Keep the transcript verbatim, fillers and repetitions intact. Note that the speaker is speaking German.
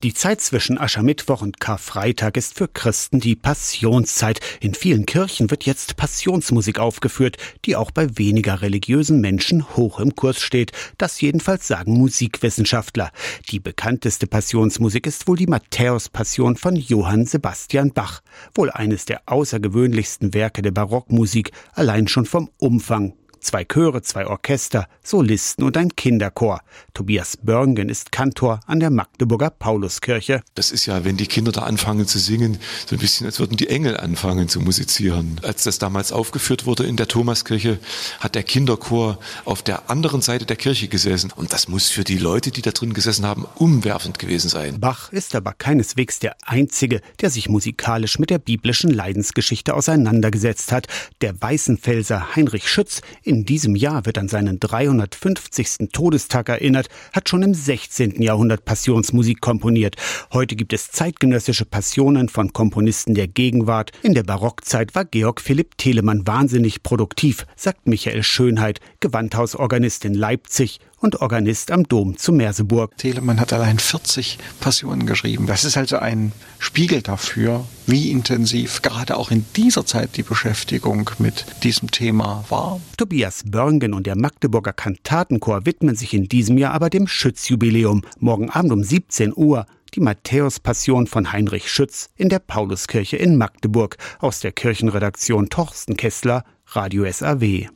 Die Zeit zwischen Aschermittwoch und Karfreitag ist für Christen die Passionszeit. In vielen Kirchen wird jetzt Passionsmusik aufgeführt, die auch bei weniger religiösen Menschen hoch im Kurs steht. Das jedenfalls sagen Musikwissenschaftler. Die bekannteste Passionsmusik ist wohl die Matthäus-Passion von Johann Sebastian Bach. Wohl eines der außergewöhnlichsten Werke der Barockmusik, allein schon vom Umfang. Zwei Chöre, zwei Orchester, Solisten und ein Kinderchor. Tobias Börngen ist Kantor an der Magdeburger Pauluskirche. Das ist ja, wenn die Kinder da anfangen zu singen, so ein bisschen, als würden die Engel anfangen zu musizieren. Als das damals aufgeführt wurde in der Thomaskirche, hat der Kinderchor auf der anderen Seite der Kirche gesessen. Und das muss für die Leute, die da drin gesessen haben, umwerfend gewesen sein. Bach ist aber keineswegs der Einzige, der sich musikalisch mit der biblischen Leidensgeschichte auseinandergesetzt hat. Der Weißenfelser Heinrich Schütz, in diesem Jahr wird an seinen dreihundertfünfzigsten Todestag erinnert, hat schon im sechzehnten Jahrhundert Passionsmusik komponiert. Heute gibt es zeitgenössische Passionen von Komponisten der Gegenwart. In der Barockzeit war Georg Philipp Telemann wahnsinnig produktiv, sagt Michael Schönheit, Gewandhausorganist in Leipzig und Organist am Dom zu Merseburg. Telemann hat allein vierzig Passionen geschrieben. Das ist also ein Spiegel dafür, wie intensiv gerade auch in dieser Zeit die Beschäftigung mit diesem Thema war. Tobias Börngen und der Magdeburger Kantatenchor widmen sich in diesem Jahr aber dem Schütz-Jubiläum. Morgen Abend um siebzehn Uhr die Matthäus-Passion von Heinrich Schütz in der Pauluskirche in Magdeburg. Aus der Kirchenredaktion Torsten Kessler, Radio S A W.